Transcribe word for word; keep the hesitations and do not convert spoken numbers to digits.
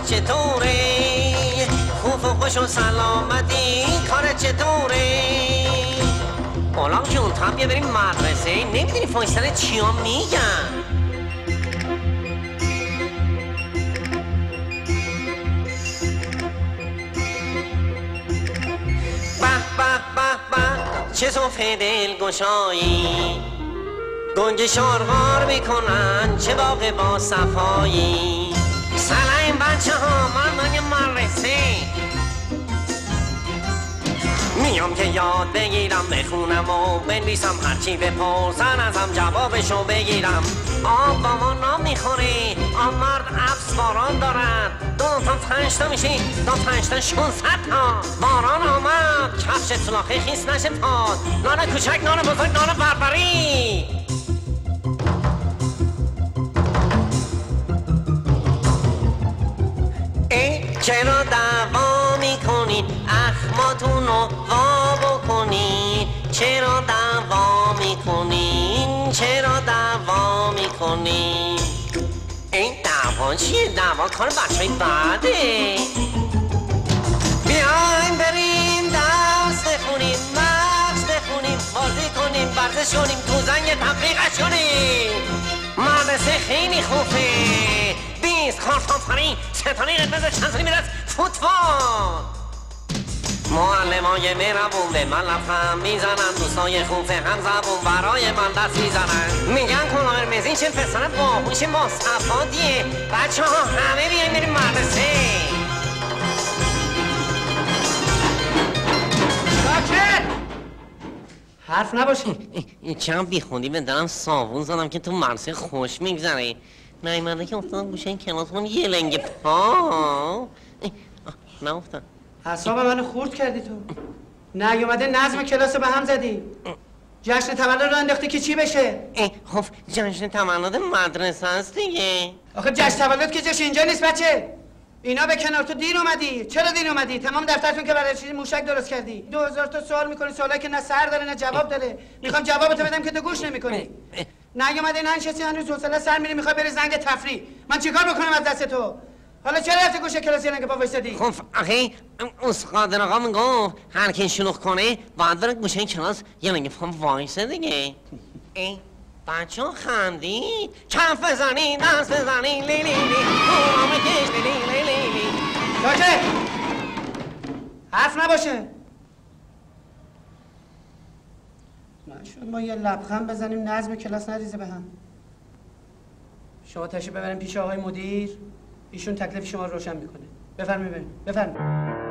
چطوره؟ خوب و خوش و سلامتی کار چطوره؟ غلام جون تا بیا بریم مدرسه نمیدونی فایستر چیا میگن؟ چه صفحه دلگشایی گنج شارغار میکنن چه باغ با صفایی سلام بچه ها من من مدرسه میام که یاد بگیرم بخونم و بنویسم هرچی بپرسن ازم جوابشو بگیرم آب با ما نام میخوره آب مرد افس باران دارد دو تا پنج تا میشه دو پنج تا شونصد تا باران آمد کفش سلاخه خیس نشه پاد نان کوچک نان بزرگ نان بربری ای چرا دعوا میکنید اخماتونو وا بکنید چرا دعوا میکنید چرا دعوا میکنید این دعوا چیه؟ دعوا کار بچه‌ی بعده بیاین بریم درس بخونیم مغز بخونیم بازی کنیم ورزش کنیم تو زنگ تفریقش کنیم مدرسه خیلی خوبه بیست کارت آفرین ستانی قرمز چند سالی میرس فوتبال معلمای مهربون به من لبخند میزنن دوستای خوب هم زبون برای من دست میزنن میگن کلاه قرمزی چه پسر باهوش با صفادیه بچه ها همه بیاین بریم مدرسه ساکت حرف نباشین چند بیخوندی به دلم صابون زدم که تو مدرسه خوش میگذره نیمده که افتادم گوشه این کلاسمون یه لنگ پا نه افتاد حساب منو خورد کردی تو نیومده نظم کلاس به هم زدی جشن تولد رو انداختی که چی بشه خب جشن تولد مدرسه هست دیگه آخه جشن تولد که جشن اینجا نیست بچه اینا به کنار تو دیر اومدی چرا دیر اومدی تمام دفترتون که برای چیزی موشک درست کردی دو هزار تا سوال میکنی سوالایی که نه سر داره نه جواب داره میخوام جوابتو بدم که تو گوش نمیکنی نیومده نه نشستی هنوز حوصله سر میری میخوای بری زنگ تفریح من چیکار بکنم از دست تو حالا چرا رفتی گوشه کلاس یه لنگ پا وایسادی خب آخه استاد آقا میگفت هر کی شلوغ کنه باید بره گوشه کلاس یه لنگ پا وایسه دیگه ای بچه ها خندید کف بزنید دست بزنید لی لی لی قرامه کش لی لی لی لی ساکت حرف نباشه نشد ما یه لبخند بزنیم نظم کلاس نریزه به هم شما تشریف ببریم پیش آقای مدیر ایشون تکلیف شما رو روشن میکنه بفرمایید بفرمایید